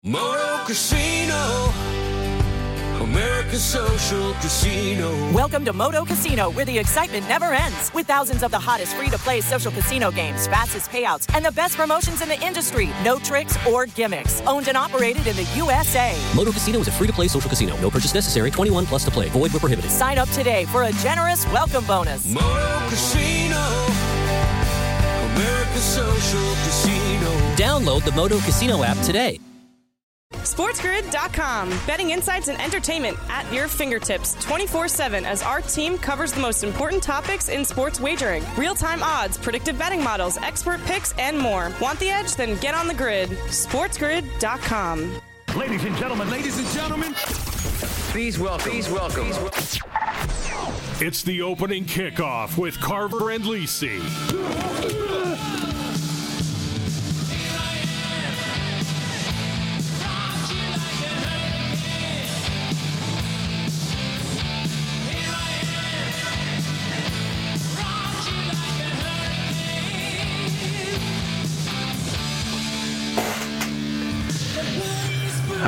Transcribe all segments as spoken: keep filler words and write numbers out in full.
Moto Casino, American Social Casino. Welcome to Moto Casino, where the excitement never ends. With thousands of the hottest free-to-play social casino games, fastest payouts, and the best promotions in the industry. No tricks or gimmicks. Owned and operated in the U S A. Moto Casino is a free-to-play social casino. No purchase necessary. twenty-one plus to play. Void where prohibited. Sign up today for a generous welcome bonus. Moto Casino, American Social Casino. Download the Moto Casino app today. SportsGrid dot com. Betting insights and entertainment at your fingertips twenty-four seven as our team covers the most important topics in sports wagering. Real-time odds, predictive betting models, expert picks, and more. Want the edge? Then get on the grid. SportsGrid dot com. Ladies and gentlemen, ladies and gentlemen, please welcome, please welcome. It's the opening kickoff with Carver and Lisi. All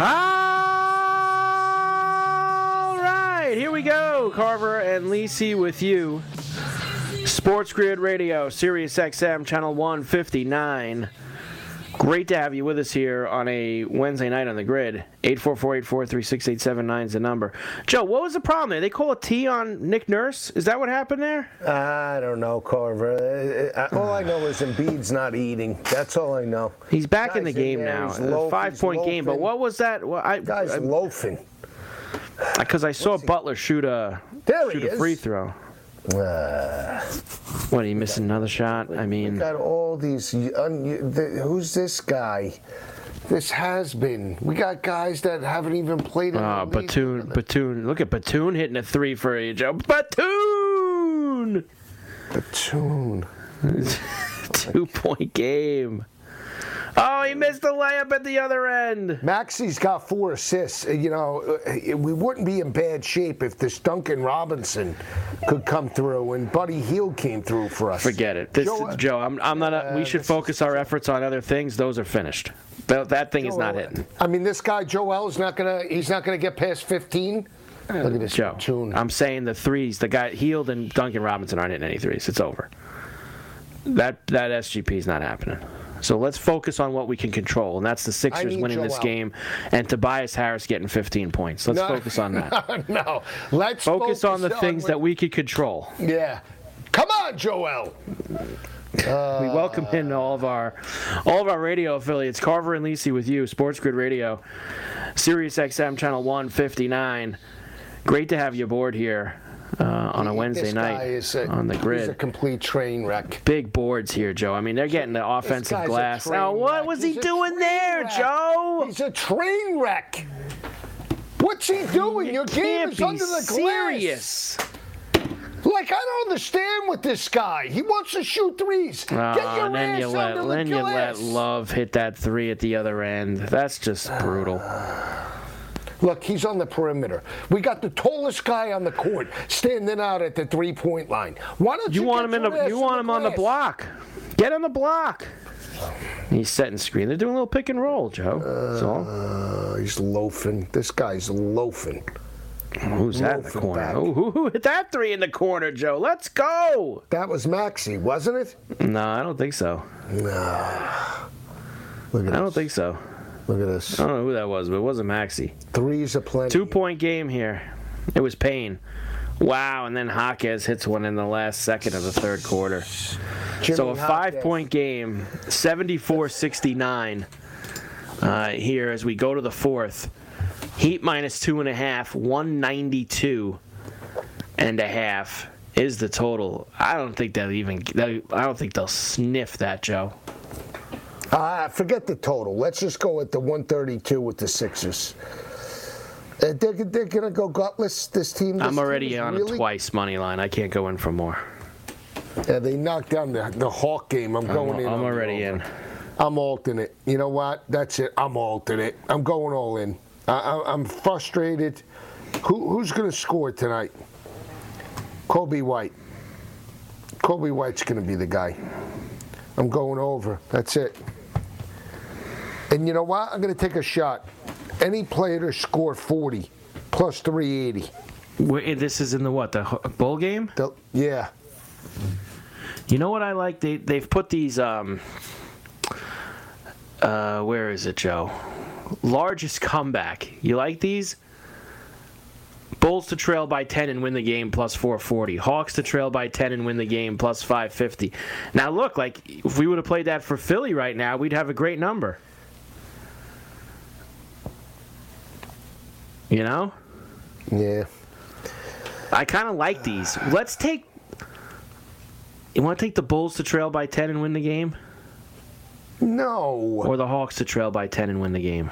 right, here we go. Carver and Lisi with you. Sports Grid Radio, Sirius X M, channel one fifty-nine. Great to have you with us here on a Wednesday night on the grid. eight four four, eight four three, six eight seven nine is the number. Joe, what was the problem there? They call a T on Nick Nurse? Is that what happened there? I don't know, Carver. All I know is Embiid's not eating. That's all I know. He's back Guy's in the game in there, now. he's A loaf, five-point he's game. But what was that? Well, I, Guy's I, loafing. Because I saw What's he- Butler shoot a, There shoot he a is. free throw. Uh, What, he missed another shot? I we mean... got all these. Un, the, who's this guy? This has been. We got guys that haven't even played in Uh, the league. Batum, Batum. Look at Batum hitting a three for you, Joe. Batum! Batum. Two-point game. Oh, he missed the layup at the other end. Maxi's got four assists. Uh, You know, uh, we wouldn't be in bad shape if this Duncan Robinson could come through and Buddy Hield came through for us. Forget it. This, Joe, Joe, I'm, I'm not. A, we uh, should this focus our efforts on other things. Those are finished. That, that thing is not hitting. I mean, this guy Joel is not gonna. He's not gonna get past fifteen. Look at this Joe, tune. I'm saying the threes. The guy Hield and Duncan Robinson aren't hitting any threes. It's over. That that S G P is not happening. So let's focus on what we can control, and that's the Sixers need winning this Joel. game and Tobias Harris getting fifteen points. Let's No. focus on that. no, let's Focus on the things what- that we can control. Yeah, come on, Joel. We welcome in all of our all of our radio affiliates. Carver and Lisi with you, Sports Grid Radio, Sirius X M channel one fifty-nine. Great to have you aboard here uh, on a Wednesday This night guy is a, on the He's a grid. complete train wreck. Big boards here, Joe. I mean, they're getting the offensive guy's a glass. train Now, what wreck. was he He's a doing train there, wreck. Joe? He's a train wreck. What's he doing? Your game Can't is be under the serious. glass. Like, I don't understand with this guy. He wants to shoot threes. Uh, Get your and then ass you let under then the you let glass. Love hit that three at the other end. That's just brutal. Look, he's on the perimeter. We got the tallest guy on the court standing out at the three-point line. Why don't you, You want him get in your the ass you want him on the glass? block. Get on the block. He's setting screen. They're doing a little pick and roll, Joe. That's all. Uh, he's loafing. This guy's loafing. Who's that in the loafing corner? back. Who, who, who hit that three in the corner, Joe? Let's go. That was Maxey, wasn't it? No, I don't think so. Nah. Look at I this. don't think so. Look at this. I don't know who that was, but it wasn't Maxey. Threes are plenty. Two-point game here. It was Payne. Wow, and then Jaquez hits one in the last second of the third quarter. Jimmy So a Jaquez. five-point game, seventy-four sixty-nine uh, here as we go to the fourth. Heat minus two and a half, one ninety-two and a half is the total. I don't think they'll even. I don't think they'll sniff that, Joe. Ah, forget the total. Let's just go with the one thirty-two with the Sixers. Uh, they're they're going to go gutless, this team. This I'm already team is on really, a twice money line. I can't go in for more. Yeah, they knocked down the, the Hawk game. I'm going I'm, in. I'm on the already over. in. I'm alternate. You know what? That's it. I'm alternate. I'm going all in. I, I, I'm frustrated. Who, who's going to score tonight? Kobe White. Kobe White's going to be the guy. I'm going over. That's it. And you know what? I'm going to take a shot. Any player to score forty plus three eighty. Wait, this is in the what? The bowl game? The, yeah. You know what I like? They they've put these. Um, uh, where is it, Joe? Largest comeback. You like these? Bulls to trail by ten and win the game plus four forty. Hawks to trail by ten and win the game plus five fifty. Now look, like if we would have played that for Philly right now, we'd have a great number. You know? Yeah. I kind of like these. Let's take. You want to take the Bulls to trail by ten and win the game? No. Or the Hawks to trail by ten and win the game?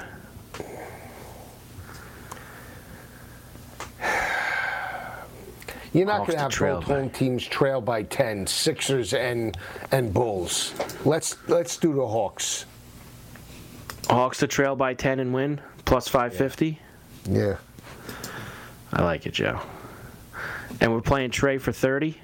You're not Hawks going to to have both trail home by. teams trail by ten, Sixers and and Bulls. Let's let's do the Hawks. Hawks to trail by ten and win plus five fifty. Yeah. I like it, Joe. And we're playing Trey for thirty.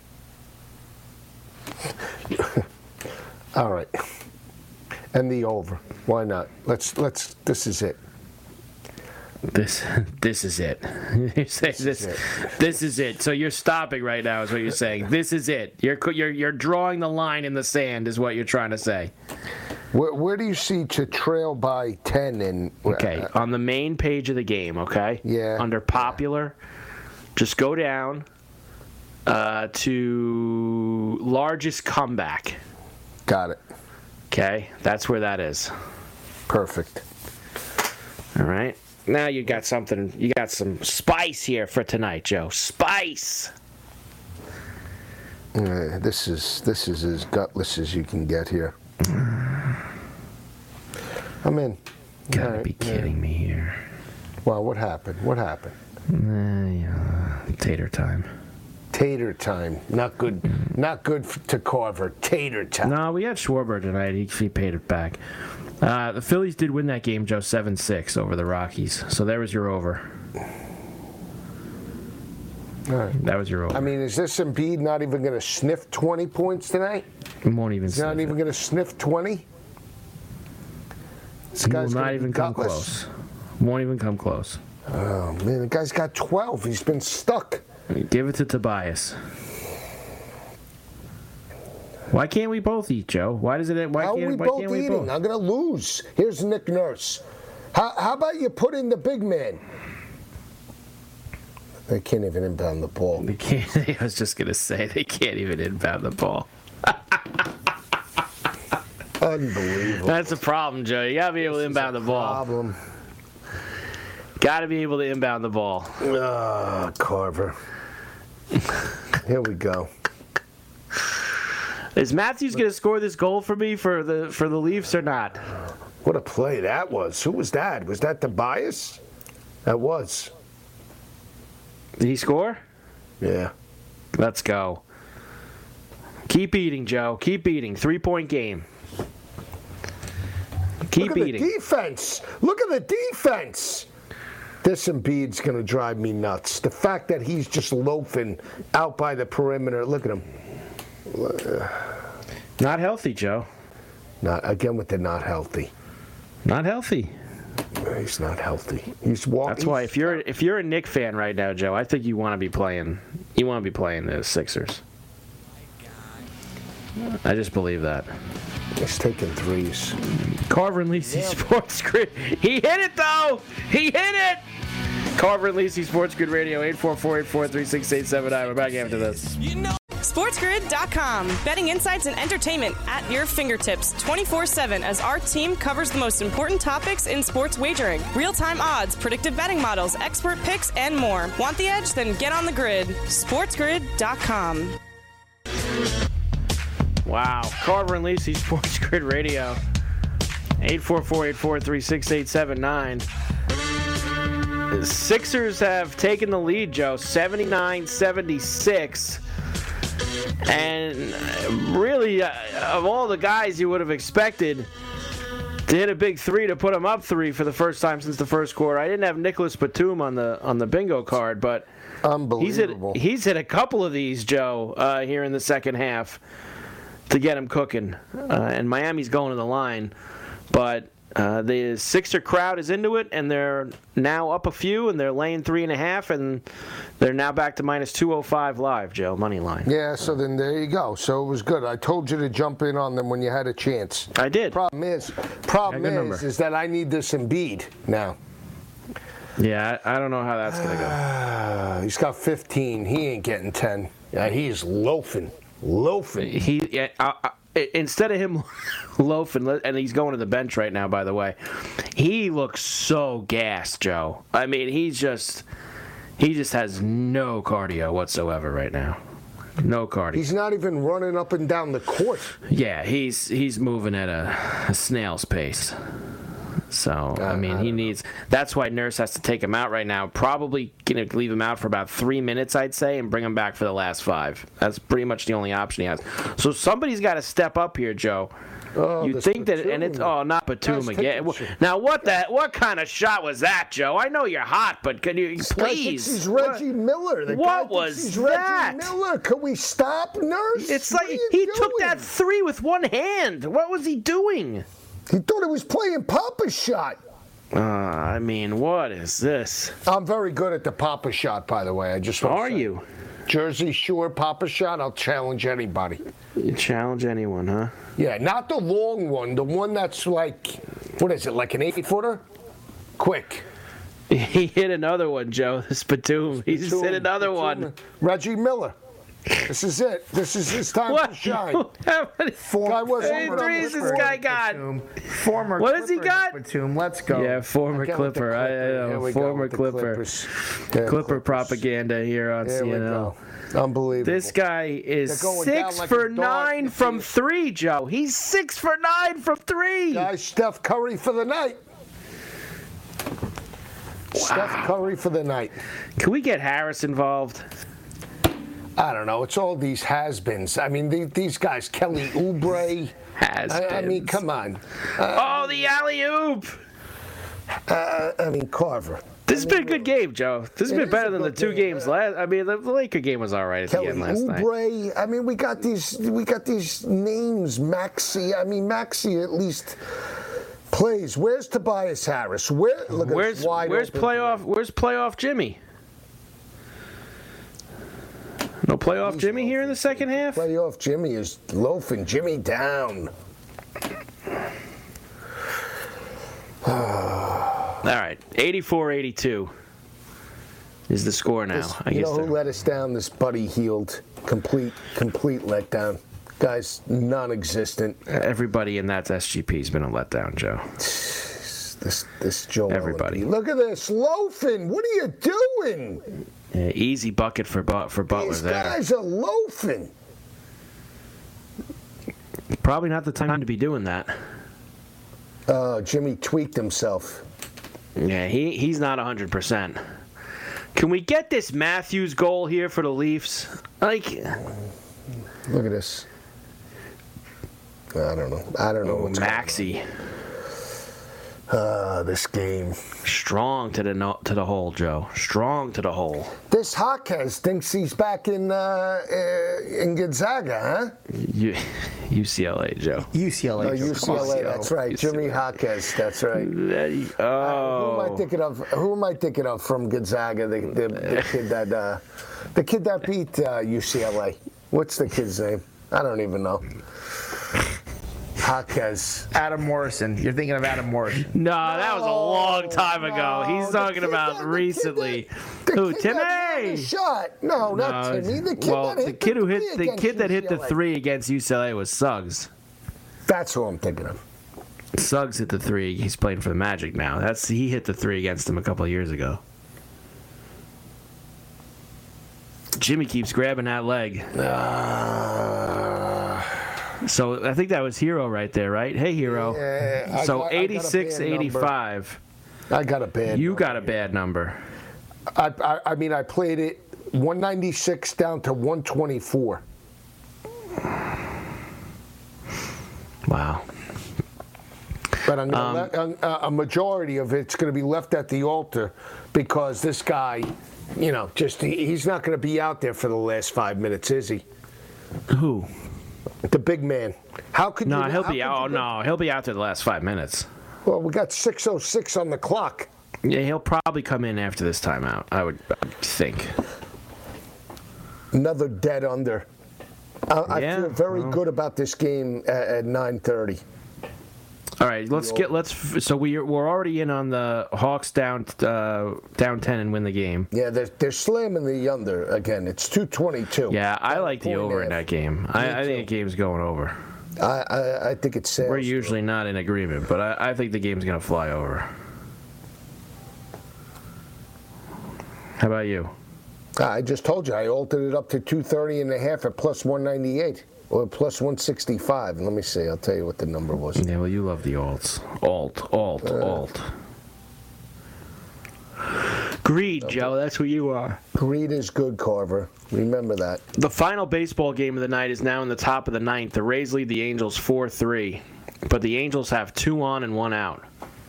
All right. And the over. Why not? Let's let's. This is it. This this is it. You say this this is, this is it. So you're stopping right now, is what you're saying. This is it. You're you're you're drawing the line in the sand, is what you're trying to say. Where, where do you see to trail by ten in? Okay, Uh, on the main page of the game. Okay. Yeah. Under popular, just go down uh, to largest comeback. got it. Okay, that's where that is. Perfect. All right. Now you got something. You got some spice here for tonight, Joe. Spice. Uh, this is this is as gutless as you can get here. I'm in. Gotta All right, be kidding yeah. me here. Well, what happened? What happened? Uh, yeah, tater time. Tater time. Not good. Not good f- to Carver. Tater time. No, we had Schwarber tonight. He, he paid it back. Uh, the Phillies did win that game, Joe, seven six over the Rockies. So there was your over. All right. That was your over. I mean, is this Embiid not even going to sniff twenty points tonight? He won't even He's not sniff even it. going to sniff twenty? This He will guy's not gonna be even come gutless. close. Won't even come close. Oh, man, the guy's got twelve. He's been stuck. Give it to Tobias. Why can't we both eat, Joe? Why does it? Why How can't are we why both can't we eating? both? I'm going to lose. Here's Nick Nurse. How, how about you put in the big man? They can't even inbound the ball. They can't. I was just gonna say they can't even inbound the ball. Unbelievable. That's a problem, Joe. You gotta be able to inbound the ball. Problem. Gotta be able to inbound the ball. Ah, Carver. Here we go. Is Matthews gonna score this goal for me for the for the Leafs or not? What a play that was. Who was that? Was that Tobias? That was. Did he score? Yeah. Let's go. Keep eating, Joe. Keep eating. Three point game. Keep Look at eating. the defense. Look at the defense. This Embiid's going to drive me nuts. The fact that he's just loafing out by the perimeter. Look at him. Not healthy, Joe. Not again with the not healthy. Not healthy. He's not healthy. He's walking. That's why if you're if you're a Knick fan right now, Joe, I think you want to be playing. You want to be playing the Sixers. I just believe that. He's taking threes. Carver and Lisi Sports Grid. He hit it though. He hit it. Carver and Lisi Sports Grid Radio eight four four eight four three six eight seven nine. We're back after this. SportsGrid dot com. Betting insights and entertainment at your fingertips twenty-four seven as our team covers the most important topics in sports wagering. Real-time odds, predictive betting models, expert picks, and more. Want the edge? Then get on the grid. SportsGrid dot com. Wow. Carver and Lisi Sports Grid Radio eight four four eight four three six eight seven nine. The Sixers have taken the lead, Joe, seventy-nine seventy-six. And really, uh, of all the guys you would have expected to hit a big three to put them up three for the first time since the first quarter, I didn't have Nicholas Batum on the on the bingo card, but he's hit, Unbelievable. he's hit a couple of these, Joe, uh, here in the second half to get him cooking. Uh, and Miami's going to the line, but Uh, the Sixer crowd is into it, and they're now up a few, and they're laying three and a half, and they're now back to minus two oh five live, Joe, money line. Yeah, so then there you go. So it was good. I told you to jump in on them when you had a chance. I did. Problem is, problem is, is that I need this Embiid now. Yeah, I, I don't know how that's going to go. Uh, he's got fifteen. He ain't getting ten. Yeah, he's loafing. Loafing. He, yeah, I, I, instead of him loafing, and he's going to the bench right now, by the way, he looks so gassed, Joe. I mean, he's just, he just has no cardio whatsoever right now. No cardio. He's not even running up and down the court. Yeah, he's he's moving at a, a snail's pace. So, I mean, he needs... That's why Nurse has to take him out right now. Probably going to leave him out for about three minutes, I'd say, and bring him back for the last five. That's pretty much the only option he has. So somebody's got to step up here, Joe. Oh, you think that... And it's... Oh, not Batum again. Now, what that? What kind of shot was that, Joe? I know you're hot, but can you... This guy please... thinks he's Reggie what, Miller. The what guy was he's that? Reggie Miller. Can we stop, Nurse? It's what like he he doing? took that three with one hand. What was he doing? He thought he was playing Papa Shot. Uh, I mean, what is this? I'm very good at the Papa Shot, by the way. I just want Are to say. you? Jersey Shore Papa Shot, I'll challenge anybody. You challenge anyone, huh? Yeah, not the long one. The one that's like, what is it, like an eight-footer? Quick. He hit another one, Joe. This Batum. He just hit another one. Reggie Miller. This is it. This is his time What? to shine. How many Guy wasn't how many over threes the this court. guy got? Batum. Former What has he Clipper got? Batum. Let's go. Yeah, former Again with the Clipper. I, I Here know, we go former with the Clipper. Clippers. Yeah, Clipper Clippers. propaganda here on There C we N L. go. Unbelievable. This guy is They're going down six like for a dog. nine You from see it. three, Joe. He's six for nine from three. Guys, Steph Curry for the night. Steph Curry for the night. Can we get Harris involved? I don't know. It's all these has-beens. I mean, the, these guys, Kelly Oubre. Has I, I mean, come on. Uh, Oh, the alley-oop. uh, I mean, Carver. This has been a good game, Joe. This has It been is better a than the good two game, games yeah. last. I mean, the, the Laker game was all right at Kelly the end last night. Oubre. I mean, we got these. We got these names. Maxey. I mean, Maxey at least plays. Where's Tobias Harris? Where? Look at Where's this wide Where's open playoff Where's playoff Jimmy? No playoff He's Jimmy here in the second half? Playoff Jimmy is loafing. Jimmy down. All right, eighty-four eighty-two is the score now. This- I you guess. know who they're- let us down? This Buddy Hield. Complete, complete letdown. Guy's non-existent. Everybody in that S G P has been a letdown, Joe. This, this Joel. Everybody. Embiid. Look at this, loafing. What are you doing? Yeah, easy bucket for but for Butler These there. guys are loafing. Probably not the time to be doing that. Uh, Jimmy tweaked himself. Yeah, he he's not one hundred percent. Can we get this Matthews goal here for the Leafs? Like, Look at this. I don't know. I don't know what's Maxey. Uh, this game. Strong to the no, to the hole, Joe. Strong to the hole. This Jaquez thinks he's back in uh, uh, in Gonzaga, huh? U, U C L A, Joe. U C L A. Oh, U C L A. That's right. U C L A. Jimmy Jaquez. That's right. Oh. Uh, who am I thinking of? Who am I thinking of from Gonzaga? The, the, the kid that uh, the kid that beat uh, U C L A. What's the kid's name? I don't even know. Jaquez. Adam Morrison. You're thinking of Adam Morrison. No, that was a long time ago. No, He's the talking kid about that- the recently. kid that- the Who, kid that hit Timmy? the shot. No, not No, Timmy. The kid well, that hit the kid who three hit the against kid that hit the U C L A. three against U C L A was Suggs. That's who I'm thinking of. Suggs hit the three. He's playing for the Magic now. That's he hit the three against him a couple of years ago. Jimmy keeps grabbing that leg. Uh, So I think that was Hero right there, right? Hey, Hero. Yeah, I so got- I got a eighty-six bad number. eighty-five. I got a bad. You number got a here. bad number. I, I, I mean, I played it one ninety-six down to one twenty-four. Wow. But I'm Um, gonna let, a, a majority of it's going to be left at the altar because this guy, you know, just he, he's not going to be out there for the last five minutes, is he? Who? The big man. How could No, you? he'll how be could out. Oh, you go- no, he'll be out there the last five minutes. Well, we got six oh six on the clock. Yeah, he'll probably come in after this timeout, I would, I would think. Another dead under. I, Yeah, I feel very well. good about this game at, at nine thirty. All right, let's get let's. So we we're already in on the Hawks down uh, down ten and win the game. Yeah, they're, they're slamming the under again. It's two twenty-two. Yeah, I like the point over in half. that game. I, I think the game's going over. I, I, I think it's sad. We're usually not in agreement, but I, I think the game's going to fly over. How about you? I just told you, I altered it up to two thirty and a half at plus one ninety-eight. Or plus one sixty-five. Let me see. I'll tell you what the number was. Yeah, well, you love the alts. Alt, alt, Uh, alt. Greed, Joe. That's what you are. Greed is good, Carver. Remember that. The final baseball game of the night is now in the top of the ninth. The Rays lead the Angels four three, but the Angels have two on and one out.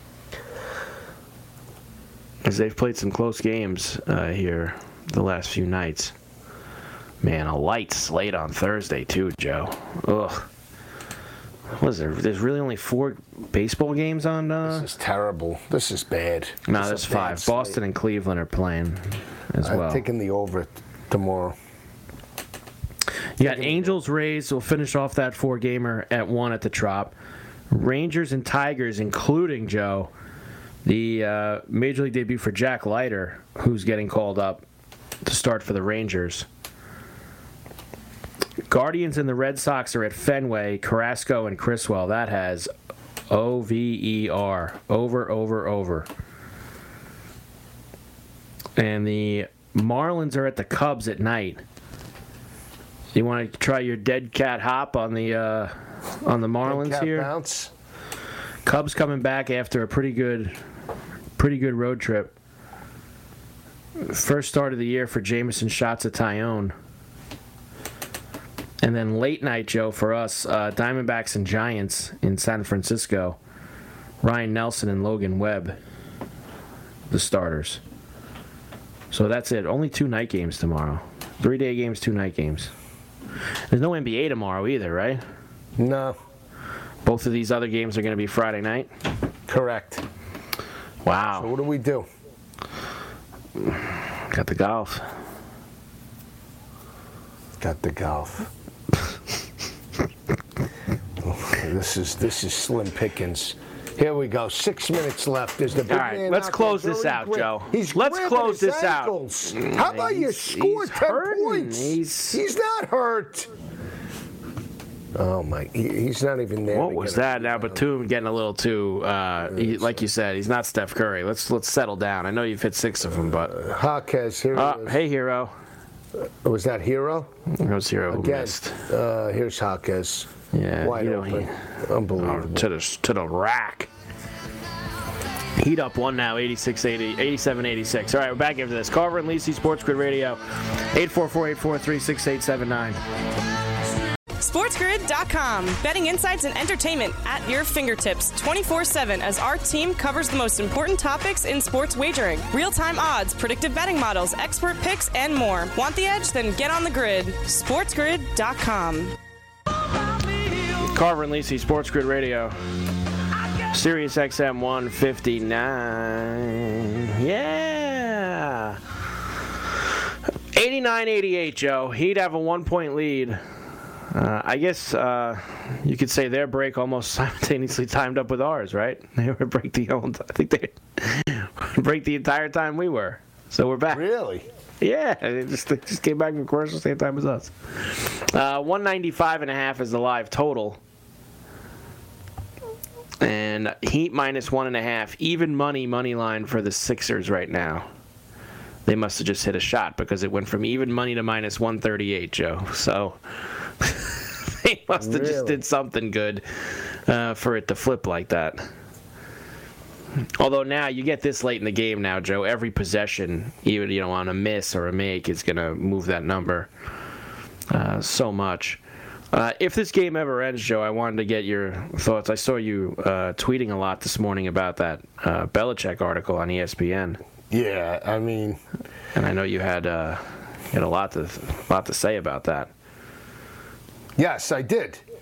As they've played some close games uh, here the last few nights. Man, a light slate on Thursday, too, Joe. Ugh. What is there? There's really only four baseball games on. Uh... This is terrible. This is bad. No, This there's is a bad five. slate. Boston and Cleveland are playing as well. I'm taking the over t- tomorrow. You got Angels, Rays will finish off that four-gamer at one at the Trop. Rangers and Tigers, including, Joe, the uh, Major League debut for Jack Leiter, who's getting called up to start for the Rangers. Guardians and the Red Sox are at Fenway, Carrasco and Criswell. That has O V E R, over, over, over. And the Marlins are at the Cubs at night. You want to try your dead cat hop on the uh, on the Marlins Cat here? bounce. Cubs coming back after a pretty good, pretty good road trip. First start of the year for Jameson Shots at Tyone. And then late night, Joe, for us, uh, Diamondbacks and Giants in San Francisco. Ryan Nelson and Logan Webb, the starters. So that's it. Only two night games tomorrow. Three day games, two night games. There's no N B A tomorrow either, right? No. Both of these other games are going to be Friday night? Correct. Wow. So what do we do? Got the golf. Got the golf. This is this is slim pickings. Here we go. Six minutes left. There's the big All right, man let's out close there, this very out, grip. Joe. He's Let's grabbing close his this out. ankles. How about you He's- score he's ten hurting. points? He's- He's not hurt. Oh my! He, he's not even there. What to was get that? Now Batum getting a little too, uh, he, like you said, he's not Steph Curry. Let's let's settle down. I know you've hit six of them, but it. Jaquez, here uh, he is. hey, Hero. Was that Hero? It was Hero who Again. missed. Uh, here's Jaquez. Yeah, Wide you know, open. he- Unbelievable. to the to the rack. Heat up one now, eighty-six eighty, eighty-seven eighty-six. All right, we're back after this. Carver and Lisi, Sports Grid Radio, eight four four, eight four three, six eight seven nine. SportsGrid dot com. Betting insights and entertainment at your fingertips twenty-four seven as our team covers the most important topics in sports wagering. Real-time odds, predictive betting models, expert picks, and more. Want the edge? Then get on the grid. SportsGrid dot com. Carver and Lisi, Sports Grid Radio, Sirius X M one fifty-nine. Yeah. eighty-nine eighty-eight, Joe. He'd have a one-point lead. Uh, I guess uh, you could say their break almost simultaneously timed up with ours, right? They were break the whole. I think they break the entire time we were. So we're back. Really? Yeah, they just, they just came back from commercial same time as us. Uh, one ninety-five and a half is the live total. And Heat minus one and a half. Even money, money line for the Sixers right now. They must have just hit a shot because it went from even money to minus one thirty-eight, Joe. So they must have just Really? did something good uh, for it to flip like that. Although now you get this late in the game now, Joe. Every possession, even you know on a miss or a make, is going to move that number uh, so much. Uh, if this game ever ends, Joe, I wanted to get your thoughts. I saw you uh, tweeting a lot this morning about that uh, Belichick article on E S P N. Yeah, I mean, and I know you had uh, you had a lot to lot to say about that. yes, I did.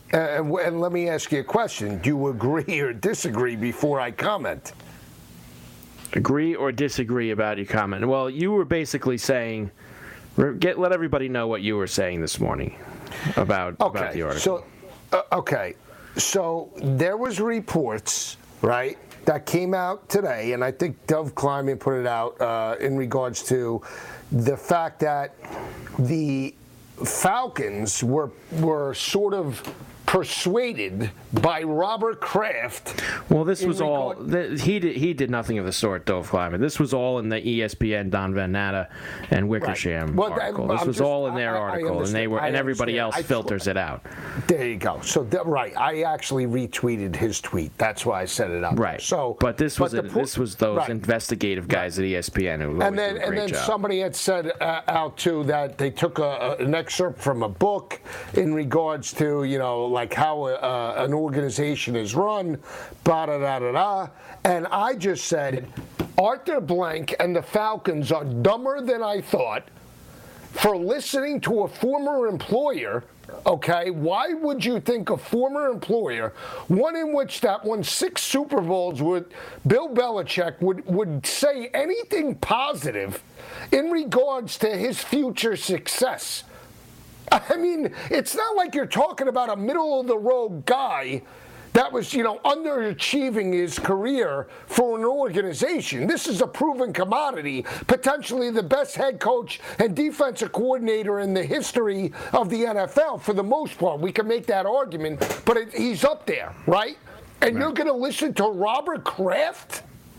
And, and let me ask you a question. Do you agree or disagree before I comment? Agree or disagree about your comment? Well, you were basically saying, get let everybody know what you were saying this morning about, okay, about the article. So, uh, okay, so there was reports, right, that came out today, and I think Dov Kleiman put it out uh, in regards to the fact that the Falcons were were sort of persuaded by Robert Kraft. Well, this was all th- he did. He did nothing of the sort, Dov Kleiman. This was all in the E S P N Don Van Natta and Wickersham right. well, article. That, this I'm was just, all in their I, article, I and they were, I and everybody else I, filters it out. There you go. So that, right, I actually retweeted his tweet. That's why I set it up. Right. So, but this was but a, the, this was those right. investigative guys at E S P N who and then do a and great then job. somebody had said uh, out too that they took a, a, an excerpt from a book in regards to you know like how a, an organization is run, blah da da da da, and I just said Arthur Blank and the Falcons are dumber than I thought for listening to a former employer. Okay, why would you think a former employer, one in which that won six Super Bowls with Bill Belichick, would, would say anything positive in regards to his future success? I mean, it's not like you're talking about a middle-of-the-road guy that was, you know, underachieving his career for an organization. This is a proven commodity, potentially the best head coach and defensive coordinator in the history of the N F L for the most part. We can make that argument, but it, he's up there, right? And right. You're going to listen to Robert Kraft?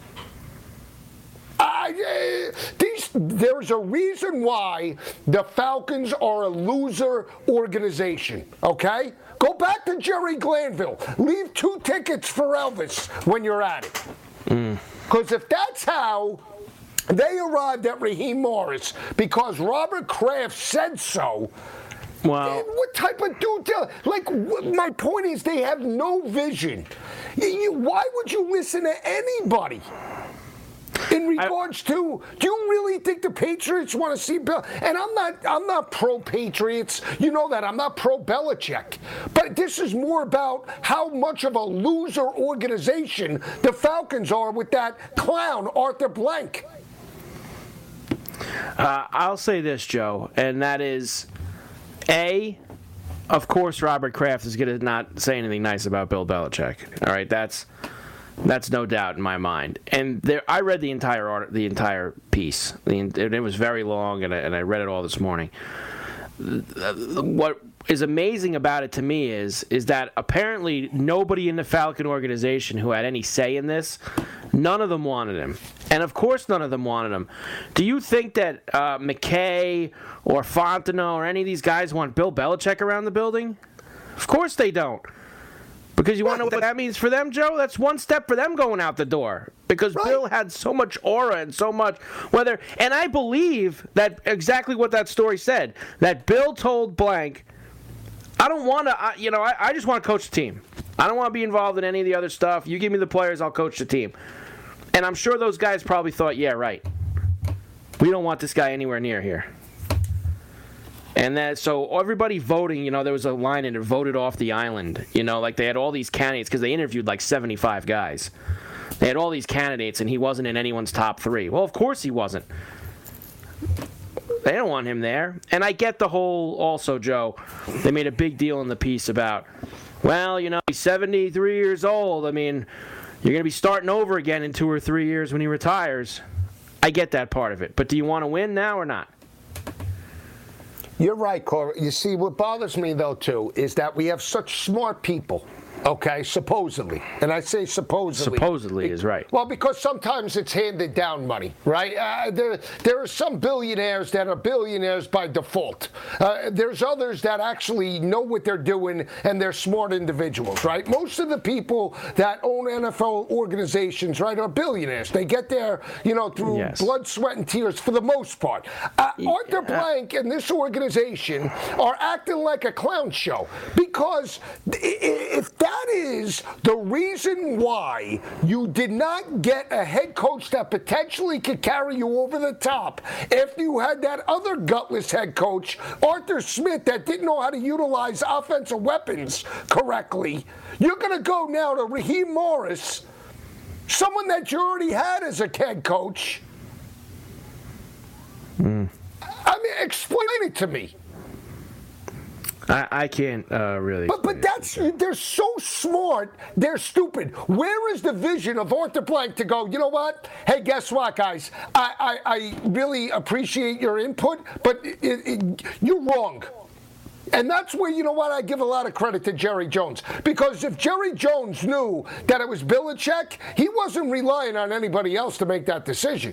I, uh, these, there's a reason why the Falcons are a loser organization, okay? Go back to Jerry Glanville. Leave two tickets for Elvis when you're at it. Because mm. if that's how they arrived at Raheem Morris, because Robert Kraft said so, well, what type of dude? Like, my point is they have no vision. You, you, why would you listen to anybody? In regards I, to, do you really think the Patriots want to see Bill? And I'm not, I'm not pro-Patriots. You know that. I'm not pro-Belichick. But this is more about how much of a loser organization the Falcons are with that clown, Arthur Blank. Uh, I'll say this, Joe, and that is, A, of course Robert Kraft is going to not say anything nice about Bill Belichick. All right, that's... That's no doubt in my mind. And there, I read the entire art, the entire piece. The, and it was very long, and I, and I read it all this morning. What is amazing about it to me is is that apparently nobody in the Falcon organization who had any say in this, none of them wanted him. And of course none of them wanted him. Do you think that uh, McKay or Fontenot or any of these guys want Bill Belichick around the building? Of course they don't. Because you want to know what that means for them, Joe? That's one step for them going out the door. Because right. Bill had so much aura and so much whether, and I believe that exactly what that story said. That Bill told Blank, I don't want to, you know, I, I just want to coach the team. I don't want to be involved in any of the other stuff. You give me the players, I'll coach the team. And I'm sure those guys probably thought, yeah, right. We don't want this guy anywhere near here. And that, so everybody voting, you know, there was a line in it, voted off the island. You know, like they had all these candidates because they interviewed like seventy-five guys. They had all these candidates, and he wasn't in anyone's top three. Well, of course he wasn't. They don't want him there. And I get the whole, also, Joe, they made a big deal in the piece about, well, you know, he's seventy-three years old. I mean, you're going to be starting over again in two or three years when he retires. I get that part of it. But do you want to win now or not? You're right, Corey. You see, what bothers me, though, too, is that we have such smart people, okay, supposedly. And I say supposedly. Supposedly is right. Well, because sometimes it's handed down money, right? Uh, there, there are some billionaires that are billionaires by default. Uh, there's others that actually know what they're doing, and they're smart individuals, right? Most of the people that own N F L organizations, right, are billionaires. They get there, you know, through yes. blood, sweat, and tears for the most part. Uh, yeah. Arthur Blank and this organization are acting like a clown show because if that That is the reason why you did not get a head coach that potentially could carry you over the top after you had that other gutless head coach, Arthur Smith, that didn't know how to utilize offensive weapons correctly. You're going to go now to Raheem Morris, someone that you already had as a head coach. Mm. I mean, explain it to me. I, I can't uh, really. But but that's they're so smart, they're stupid. Where is the vision of Arthur Blank to go, you know what? Hey, guess what, guys? I, I, I really appreciate your input, but it, it, you're wrong. And that's where, you know what, I give a lot of credit to Jerry Jones. Because if Jerry Jones knew that it was Belichick, he wasn't relying on anybody else to make that decision.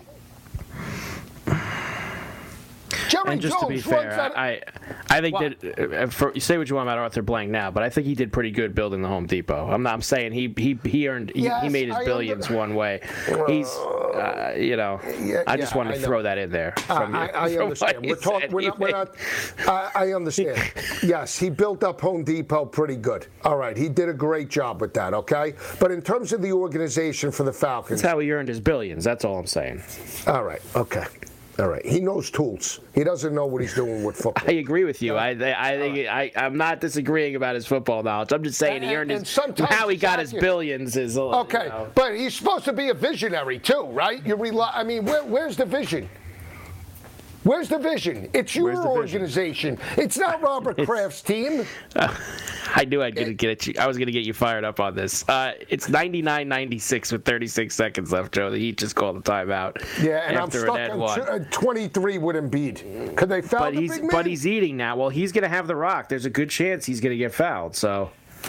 Jerry and just Jones to be fair, out I, I think what? that uh, for, you say what you want about Arthur Blank now, but I think he did pretty good building the Home Depot. I'm not I'm saying he he he earned he, yes, he made his I billions under, one way. He's uh, you know yeah, I just yeah, wanted to throw that in there. From uh, your, I, I from understand. We're talking. We're not. We're not I, I understand. Yes, he built up Home Depot pretty good. All right, he did a great job with that. Okay, but in terms of the organization for the Falcons, that's how he earned his billions. That's all I'm saying. All right. Okay. All right. He knows tools. He doesn't know what he's doing with football. I agree with you. I I think I I'm not disagreeing about his football knowledge. I'm just saying and, he earned and his how he got his billions is okay. You know. But he's supposed to be a visionary too, right? You rely. I mean, where, where's the vision? Where's the vision? It's your organization. It's not Robert Kraft's team. Uh, I knew I'd get, get it. I was going to get you fired up on this. Uh, it's ninety-nine ninety-six with thirty-six seconds left, Joe. The Heat just called the timeout. Yeah, and I'm after stuck an on one. t- uh, twenty-three with Embiid. Could they foul but the he's, big man? But he's eating now. Well, he's going to have the rock. There's a good chance he's going to get fouled. So.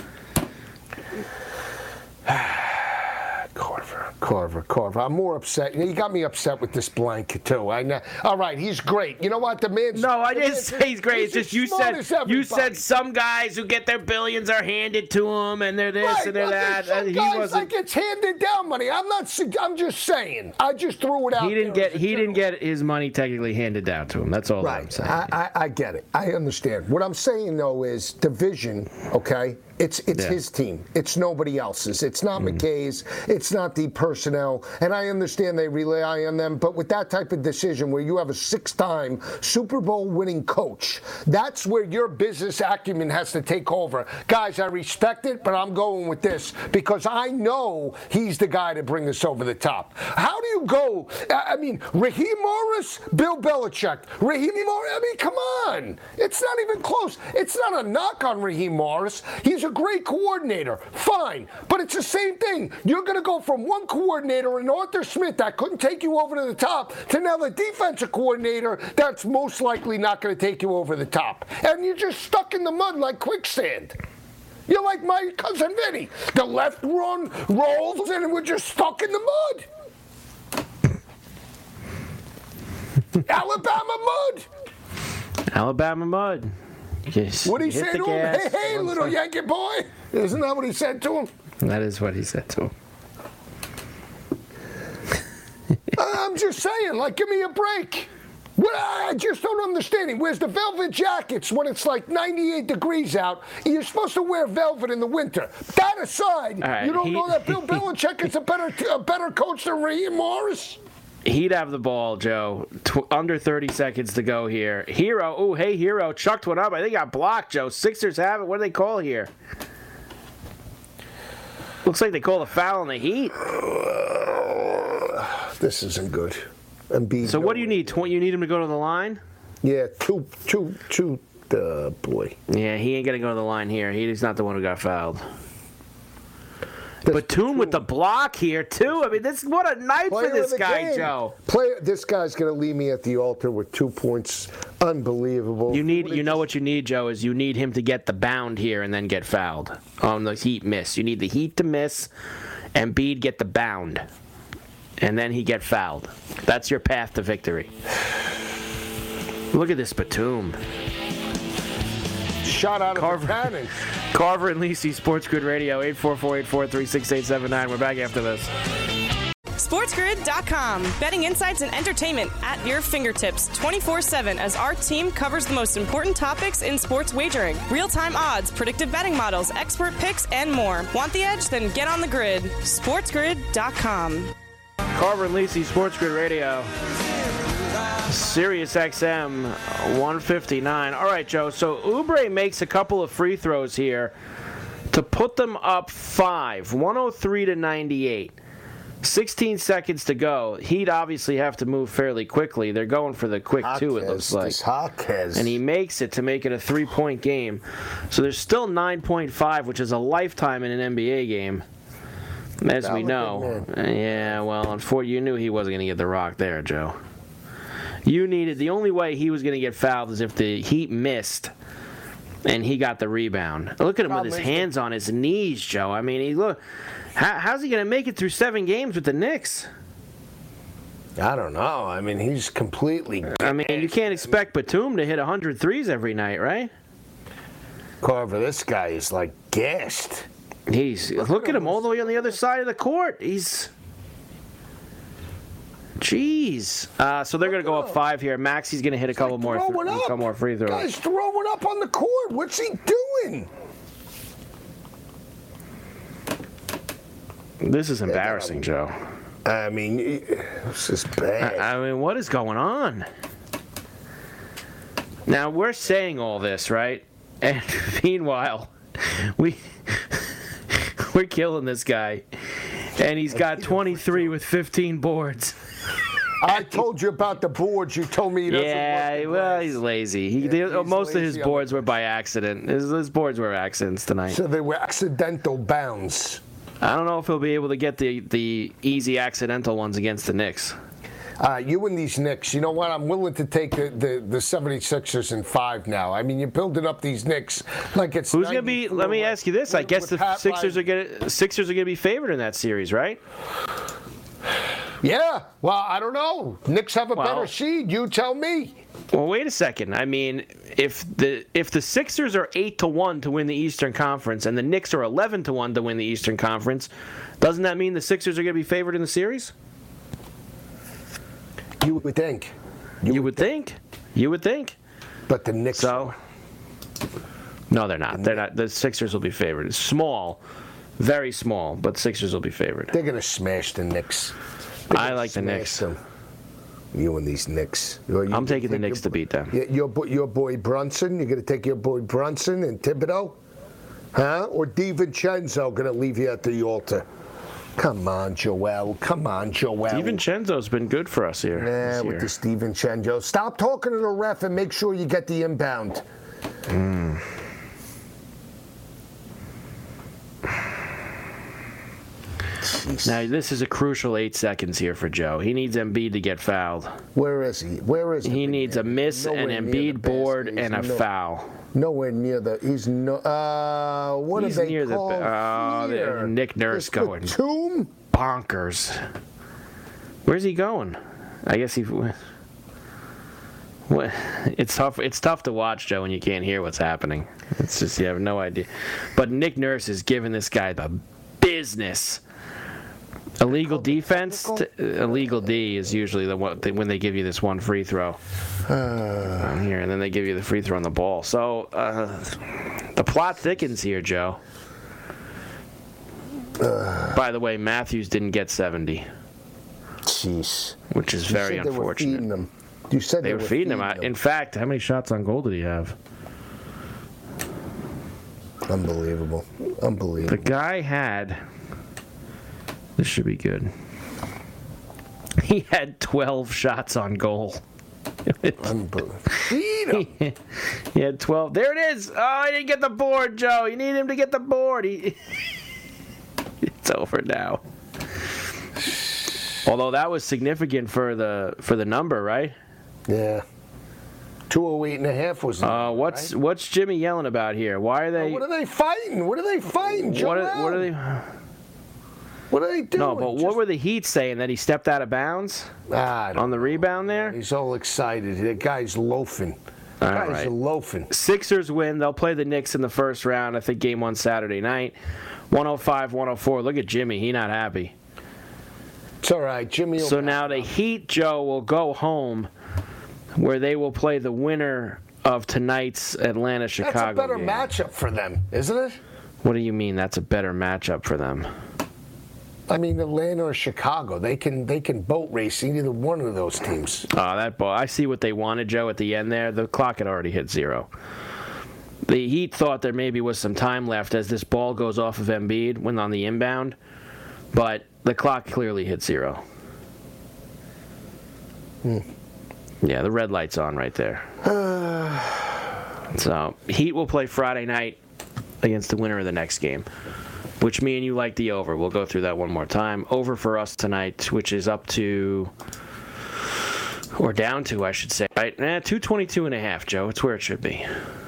Carver, Carver, Carver. I'm more upset. You got me upset with this Blank too. I know. All right, he's great. You know what? The man's. No, I didn't man, say he's great. It's just you said you said some guys who get their billions are handed to them, and they're this right, and they're that. Some And he guys wasn't. like it's handed down money. I'm not. I'm just saying. I just threw it out. He didn't there get. He general. didn't get his money technically handed down to him. That's all right. I'm saying. I, I, I get it. I understand. What I'm saying though is division. Okay. It's it's yeah. his team. It's nobody else's. It's not mm. McKay's. It's not the personnel. And I understand they rely on them. But with that type of decision where you have a six-time Super Bowl winning coach, that's where your business acumen has to take over. Guys, I respect it, but I'm going with this because I know he's the guy to bring us over the top. How do you go? I mean, Raheem Morris, Bill Belichick. Raheem Morris, I mean, come on. It's not even close. It's not a knock on Raheem Morris. He's a great coordinator, fine, but it's the same thing. You're going to go from one coordinator in Arthur Smith that couldn't take you over to the top to now the defensive coordinator that's most likely not going to take you over the top. And you're just stuck in the mud like quicksand. You're like my cousin Vinny. The left run rolls and we're just stuck in the mud. Alabama mud. Alabama mud. Yes. What did he say to him? Hey, hey, little Yankee boy. Isn't that what he said to him? That is what he said to him. I'm just saying, like, give me a break. Well, I just don't understand him. Where's the velvet jackets when it's like ninety-eight degrees out? You're supposed to wear velvet in the winter. That aside, right, you don't he, know that Bill Belichick is a better a better coach than Raheem Morris? He'd have the ball, Joe. Tw- under thirty seconds to go here. Hero, oh, hey, Hero, chucked one up. I think got blocked, Joe. Sixers have it. What do they call here? Looks like they call a foul on the Heat. This isn't good. Embiid so what do you need? Tw- you need him to go to the line? Yeah, two, two, two. Uh, boy. Yeah, he ain't gonna go to the line here. He's not the one who got fouled. Batum with the block here too. I mean, this what a night Player for this guy, game. Joe. Player, this guy's gonna leave me at the altar with two points. Unbelievable. You need, you know what you need, Joe, is you need him to get the bound here and then get fouled on the Heat miss. You need the Heat to miss, and Embiid get the bound, and then he get fouled. That's your path to victory. Look at this Batum. Shot out of Carver, the cannon. Carver and Lisi, Sports Grid Radio, eight four four, eight four three, six eight seven nine. We're back after this. SportsGrid dot com. Betting insights and entertainment at your fingertips twenty-four seven as our team covers the most important topics in sports wagering. Real-time odds, predictive betting models, expert picks, and more. Want the edge? Then get on the grid. SportsGrid dot com. Carver and Lisi, Sports Grid Radio. Sirius X M one fifty-nine. All right, Joe. So Oubre makes a couple of free throws here to put them up five, one oh three to ninety-eight. sixteen seconds to go. He'd obviously have to move fairly quickly. They're going for the quick two, it looks like. And he makes it to make it a three-point game. So there's still nine point five, which is a lifetime in an N B A game, as we know. Yeah, well, unfortunately, you knew he wasn't going to get the rock there, Joe. You needed, the only way he was going to get fouled is if the Heat missed and he got the rebound. Look at him with his hands on his knees, Joe. I mean, he look. How, how's he going to make it through seven games with the Knicks? I don't know. I mean, he's completely. I mean, you can't expect Batum to hit one hundred threes every night, right? Carver, this guy is like gassed. He's look at him all the way on the other side of the court. He's. Jeez. Uh, so they're going to go up five here. Maxey's going to hit a couple more, th- a couple more free throws. Guy's throwing up on the court. What's he doing? This is embarrassing, Joe. I mean, this is bad. I, I mean, what is going on? Now, we're saying all this, right? And meanwhile, we, we're killing this guy. And he's got twenty-three with fifteen boards. I told you about the boards. You told me he doesn't Yeah, work the well, glass. he's lazy. He, Yeah, the, he's most of his lazy boards on the were by accident. His, his boards were accidents tonight. So they were accidental bounds. I don't know if he'll be able to get the, the easy accidental ones against the Knicks. Uh, you and these Knicks, you know what? I'm willing to take the, the, the seventy-sixers in five now. I mean, you're building up these Knicks like it's. Who's going to be? Let me ask you this. I with, guess with the Pat Sixers Riley. are going Sixers are going to be favored in that series, right? Yeah. Well, I don't know. Knicks have a Well- better seed. You tell me. Well, wait a second. I mean, if the if the Sixers are eight to one to win the Eastern Conference and the Knicks are eleven to one to win the Eastern Conference, doesn't that mean the Sixers are going to be favored in the series? You would think. You, would think. You would think. But the Knicks. So. No, they're not. They're not. The Sixers will be favored. It's small, very small, but Sixers will be favored. They're going to smash the Knicks. They're I gonna like the smash Knicks. them. You and these Knicks. You- you I'm taking the take Knicks your- to beat them. Your, your, bo- your boy Brunson. You're going to take your boy Brunson and Thibodeau? Huh? Or DiVincenzo going to leave you at the altar? Come on, Joel. Come on, Joel. DiVincenzo's been good for us here. Yeah, this with year. the DiVincenzo. Stop talking to the ref and make sure you get the inbound. Mm. Now, this is a crucial eight seconds here for Joe. He needs Embiid to get fouled. Where is he? Where is he? He needs a miss, an Nowhere near the Embiid board, basket. He's and a no- foul. Nowhere near the. He's no. Uh, what He's do they near the- call oh, the- here? Nick Nurse Is going. Batum? Bonkers. Where's he going? I guess he. What? It's tough. It's tough to watch, Joe, when you can't hear what's happening. It's just you have no idea. But Nick Nurse is giving this guy the business. Illegal defense, t- illegal D is usually the one when they give you this one free throw uh, here, and then they give you the free throw on the ball. So uh, the plot thickens here, Joe. Uh, By the way, Matthews didn't get seventy. Jeez. Which is You very said they were unfortunate. feeding him. You said They, were feeding him. I- In fact, how many shots on goal did he have? Unbelievable. Unbelievable. The guy had. This should be good. He had twelve shots on goal. Unbelievable. Feed him. He had twelve. There it is. Oh, he didn't get the board, Joe. You need him to get the board. He, it's over now. Although that was significant for the for the number, right? Yeah. two oh eight and a half was the Uh, number, what's right? what's Jimmy yelling about here? Why are they? What are they fighting? What are they fighting, Joel? What are, what are they? What are they doing? No, but what Just- were the Heat saying? That he stepped out of bounds Ah, I don't on the rebound there? He's all excited. The guy's loafing. The All guy's right. loafing. Sixers win. They'll play the Knicks in the first round. I think game one Saturday night. one oh five one oh four. Look at Jimmy. He not happy. It's all right. Jimmy will So now the Heat, Joe, will go home where they will play the winner of tonight's Atlanta-Chicago That's a better game. matchup for them, isn't it? What do you mean that's a better matchup for them? I mean, Atlanta or Chicago, they can they can boat race either one of those teams. Oh, that ball. I see what they wanted, Joe, at the end there. The clock had already hit zero. The Heat thought there maybe was some time left as this ball goes off of Embiid when on the inbound, but the clock clearly hit zero. Hmm. Yeah, the red light's on right there. So, Heat will play Friday night against the winner of the next game, which me and you like the over. We'll go through that one more time. Over for us tonight, which is up to, or down to, I should say. Right? Eh, two twenty-two and a half, Joe. It's where it should be.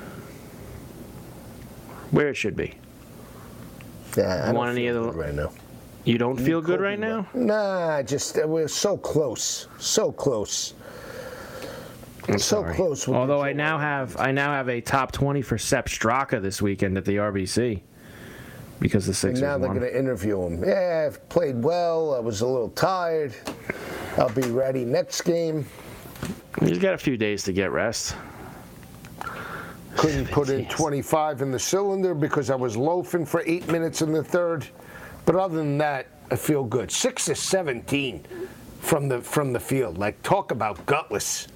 Where it should be. Yeah, I You don't want any feel of the- good right now. You don't feel good right now? Nah, just uh, we're so close, so close, I'm so sorry. close. with Although the I now Joe have I now have a top twenty for Sepp Straka this weekend at the R B C because the And Sixers now they're won. going to interview him. Yeah, I've played well. I was a little tired. I'll be ready next game. He's got a few days to get rest. Couldn't put in Yes. twenty-five in the cylinder because I was loafing for eight minutes in the third. But other than that, I feel good. Six to seventeen from the from the field. Like, talk about gutless.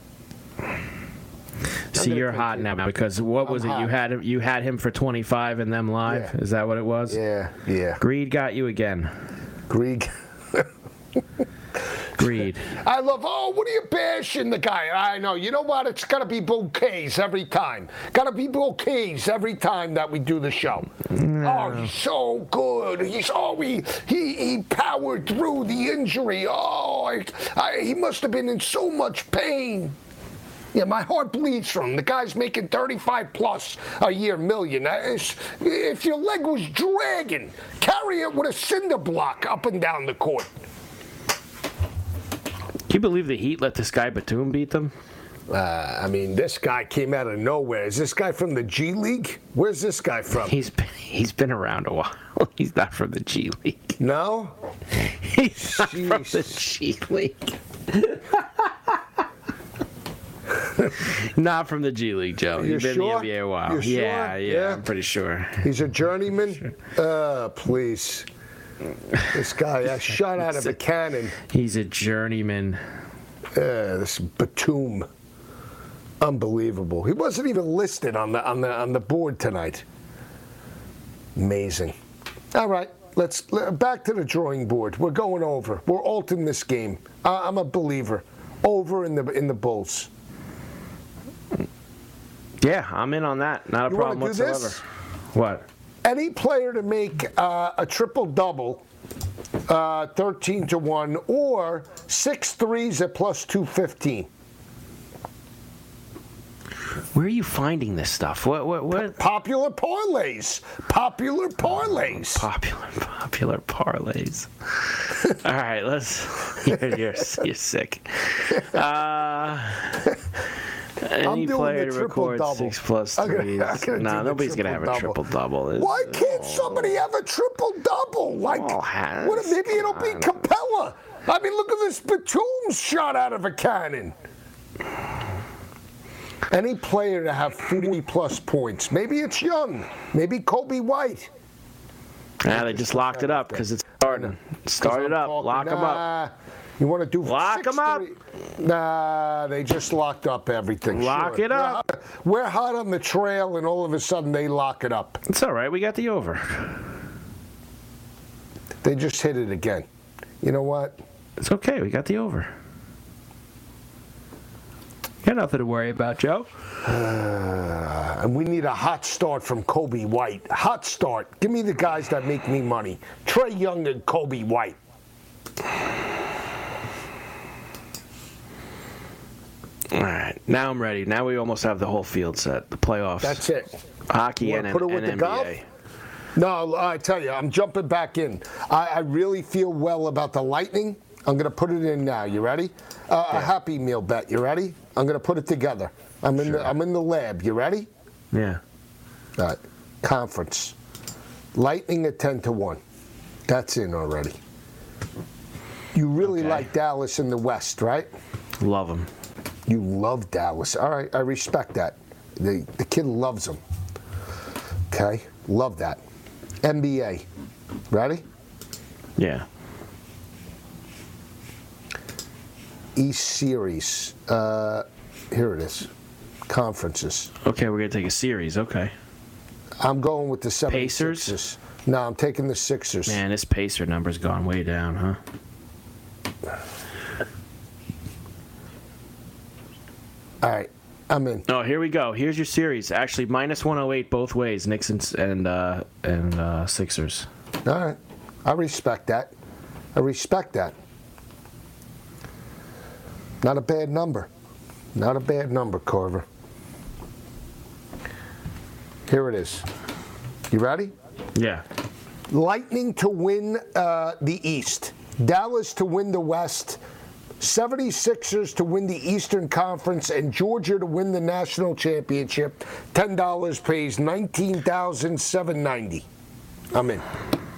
See, gonna you're hot continue. now because what was I'm it? You hot. had you had him for twenty-five and them live. Yeah. Is that what it was? Yeah, yeah. Greed got you again. Greek. Greed. I love, oh, what are you bashing the guy? I know. You know what? It's got to be bouquets every time. Got to be bouquets every time that we do the show. Oh, he's so good. He's oh, he, he, he powered through the injury. Oh, I, I, he must have been in so much pain. Yeah, my heart bleeds for him. The guy's making thirty-five plus a year million. Uh, it's- If your leg was dragging, carry it with a cinder block up and down the court. Can you believe the Heat let this guy Batum beat them? Uh, I mean, this guy came out of nowhere. Is this guy from the G League? Where's this guy from? He's been, he's been around a while. He's not from the G League. No? He's not from the G League. Not from the G League, Joe. You He's been sure? in the N B A a while. You sure? Yeah, yeah, Yeah. I'm pretty sure. He's a journeyman? Uh, please. This guy uh, shot out of a cannon. He's a journeyman. Uh, this Batum. Unbelievable. He wasn't even listed on the on the on the board tonight. Amazing. All right, let's let, back to the drawing board. We're going over. We're altering this game. Uh, I'm a believer. Over in the in the Bulls. Yeah, I'm in on that. Not a You problem wanna do whatsoever. this? What? Any player to make uh, a triple double, uh, thirteen to one, or six threes at plus two fifteen. Where are you finding this stuff? What? What? What? Popular parlays. Popular parlays. Popular, popular parlays. All right, let's. You're, you're, you're sick. Uh, any doing player the to triple record double. six plus I'm gonna- threes. I'm gonna do Nah, the nobody's gonna have a triple triple double. Why can't somebody have a triple double? Like, Oh, has- what, maybe it'll be I don't- Capella. I mean, look at this Batum shot out of a cannon. Any player to have forty plus points. Maybe it's Young. Maybe Kobe White. Nah, they just locked it up because it's starting. Start it up. Lock them up. Nah, you want to do Lock six 'em up. three? Nah, they just locked up everything. Lock Sure. it up. We're hot, we're hot on the trail, and all of a sudden they lock it up. It's all right. We got the over. They just hit it again. You know what? It's okay. We got the over. Got nothing to worry about, Joe. Uh, and we need a hot start from Kobe White. Hot start. Give me the guys that make me money. Trae Young and Kobe White. All right. Now I'm ready. Now we almost have the whole field set. The playoffs. That's it. Hockey You and, wanna put it and with the N B A. golf? No, I tell you, I'm jumping back in. I, I really feel well about the Lightning. I'm going to put it in now. You ready? Uh, Yeah. A Happy Meal bet. You ready? I'm going to put it together. I'm in the I'm in the lab. You ready? Yeah. All right. Conference. Lightning at ten to one. That's in already. You really Okay. like Dallas in the West, right? Love them. You love Dallas. All right, I respect that. The, the kid loves them. Okay, love that. N B A. Ready? Yeah. East Series. Uh, here it is. Conferences. Okay, we're going to take a series. Okay. I'm going with the Pacers? seventy-sixers. No, I'm taking the Sixers. Man, this Pacer number's gone way down, huh? All right, I'm in. Oh, here we go. Here's your series. Actually, minus one oh eight both ways, Knicks and and, uh, and uh, Sixers. All right. I respect that. I respect that. Not a bad number. Not a bad number, Carver. Here it is. You ready? Yeah. Lightning to win uh, the East. Dallas to win the West. seventy-sixers to win the Eastern Conference, and Georgia to win the national championship. ten dollars pays nineteen thousand seven hundred ninety dollars. I'm in.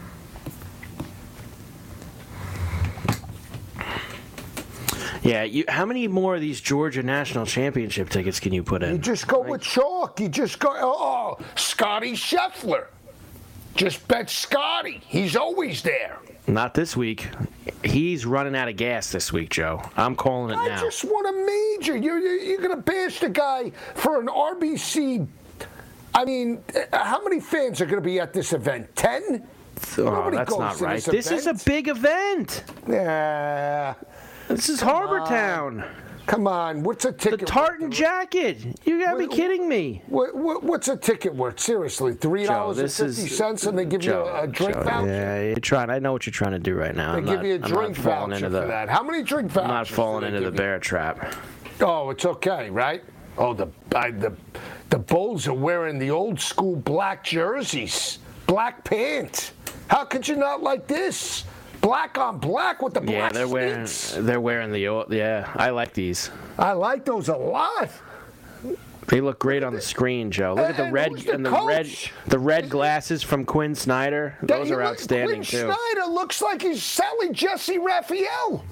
Yeah, you, how many more of these Georgia national championship tickets can you put in? You just go with chalk. You just go, oh, Scotty Scheffler. Just bet Scotty. He's always there. Not this week. He's running out of gas this week, Joe. I'm calling it I now. just want a major. You're, you're, you're going to bash the guy for an R B C. I mean, how many fans are going to be at this event? ten? Oh, Nobody that's goes not to right. This, This is a event. big event. Yeah. This is Come Harbor on. Town. Come on. What's a The ticket tartan worth? jacket. You gotta be What- kidding me. What, what, what's a ticket worth? Seriously, three dollars and this fifty is cents, and they give Joe, you a, a drink Joe, voucher. Yeah, you're trying. I know what you're trying to do right now. They I'm give not, you a I'm not drink falling voucher into for the, that. How many drink vouchers? I'm not falling do they into the give you? bear trap. Oh, it's okay, right? Oh, the I, the the Bulls are wearing the old school black jerseys, black pants. How could you not like this? Black on black with the black Yeah, they're wearing. slits. They're wearing the. old- Yeah, I like these. I like those a lot. They look great on the screen, Joe. Look at the And red who's the and the red, coach? the red glasses from Quinn Snyder. Those He are look- outstanding Quinn too. Snyder looks like he's Sally Jesse Raphael.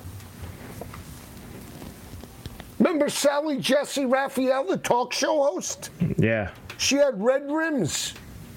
Remember Sally Jesse Raphael, the talk show host? Yeah. She had red rims.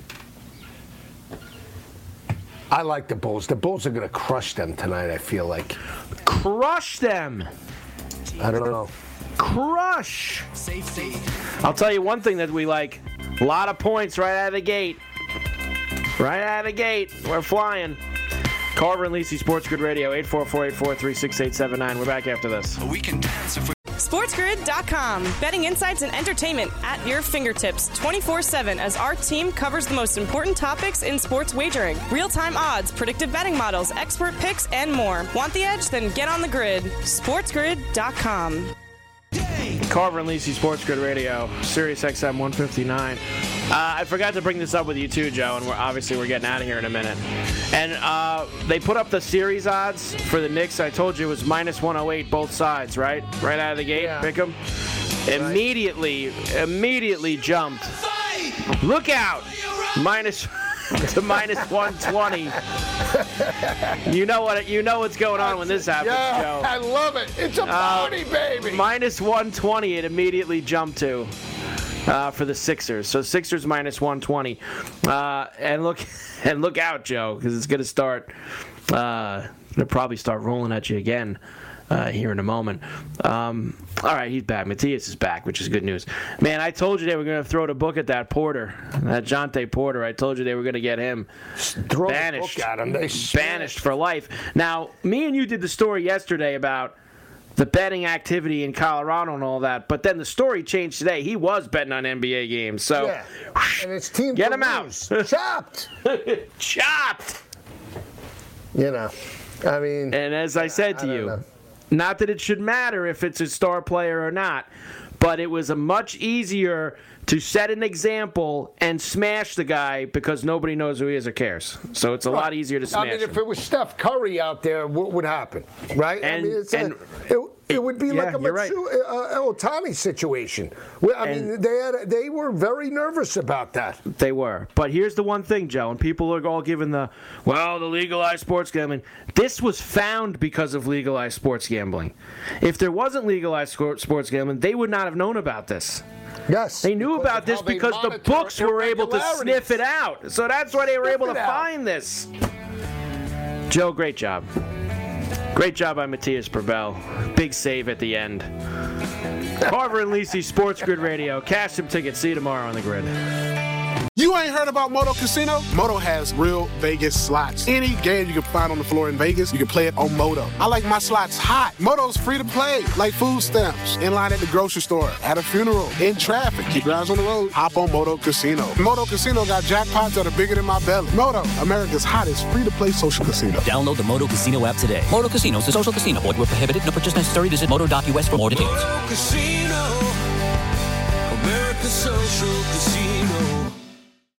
I like the Bulls. The Bulls are going to crush them tonight, I feel like. Crush them. I don't know. Crush. I'll tell you one thing that we like. A lot of points right out of the gate. Right out of the gate. We're flying. Carver and Lisi, Sports Grid Radio, eight four four, eight four three, six eight seven nine. We're back after this. We can dance if we SportsGrid dot com. Betting insights and entertainment at your fingertips twenty-four seven as our team covers the most important topics in sports wagering. Real-time odds, predictive betting models, expert picks, and more. Want the edge? Then get on the grid. SportsGrid dot com. Carver and Lisi, Sports Grid Radio, Sirius X M one fifty-nine. Uh, I forgot to bring this up with you too, Joe, and we're obviously we're getting out of here in a minute. And uh, they put up the series odds for the Knicks. I told you it was minus one oh eight both sides, right? Right out of the gate, Yeah. pick 'em. Immediately, immediately jumped. Look out! Minus to minus one twenty. You know what? You know what's going on when this happens, Yeah, Joe. I love it. It's a party, baby. Minus one twenty, it immediately jumped to uh, for the Sixers. So Sixers minus one twenty, uh, and look and look out, Joe, because it's going to start. Uh, they'll probably start rolling at you again uh, here in a moment. Um, all right, he's back. Matthias is back, which is good news. Man, I told you they were going to throw the book at that Porter, that Jonte Porter. I told you they were going to get him Throw banished, the book at him. They banished for life. Now, me and you did the story yesterday about the betting activity in Colorado and all that, but then the story changed today. He was betting on N B A games, so Yeah. And it's team Get to him out. lose. Chopped. chopped. You know, I mean. And as I said to I don't you, know. not that it should matter if it's a star player or not, but it was a much easier to set an example and smash the guy because nobody knows who he is or cares. So it's a lot easier to smash I mean, if him. it was Steph Curry out there, what would happen, right? And- I mean, it's and- a, it, It would be Yeah, like a you're right. Matsu, uh, Otani situation. Well, I And- mean, they had, they were very nervous about that. They were. But here's the one thing, Joe, and people are all giving the, well, the legalized sports gambling. This was found because of legalized sports gambling. If there wasn't legalized sco- sports gambling, they would not have known about this. Yes. They knew because about of this how they because the monitor books were able to irregularities. sniff it out. So that's why they were Sniff able to it out. find this. Joe, great job. Great job by Matthias Purvell. Big save at the end. Carver and Lisi, Sports Grid Radio. Cash some tickets. See you tomorrow on the grid. You ain't heard about Moto Casino? Moto has real Vegas slots. Any game you can find on the floor in Vegas, you can play it on Moto. I like my slots hot. Moto's free to play, like food stamps, in line at the grocery store, at a funeral, in traffic. Keep your eyes on the road. Hop on Moto Casino. Moto Casino got jackpots that are bigger than my belly. Moto, America's hottest free-to-play social casino. Download the Moto Casino app today. Moto Casino is a social casino. Void where prohibited. No purchase necessary. Visit moto dot U S for more details. Moto Casino, America's social casino.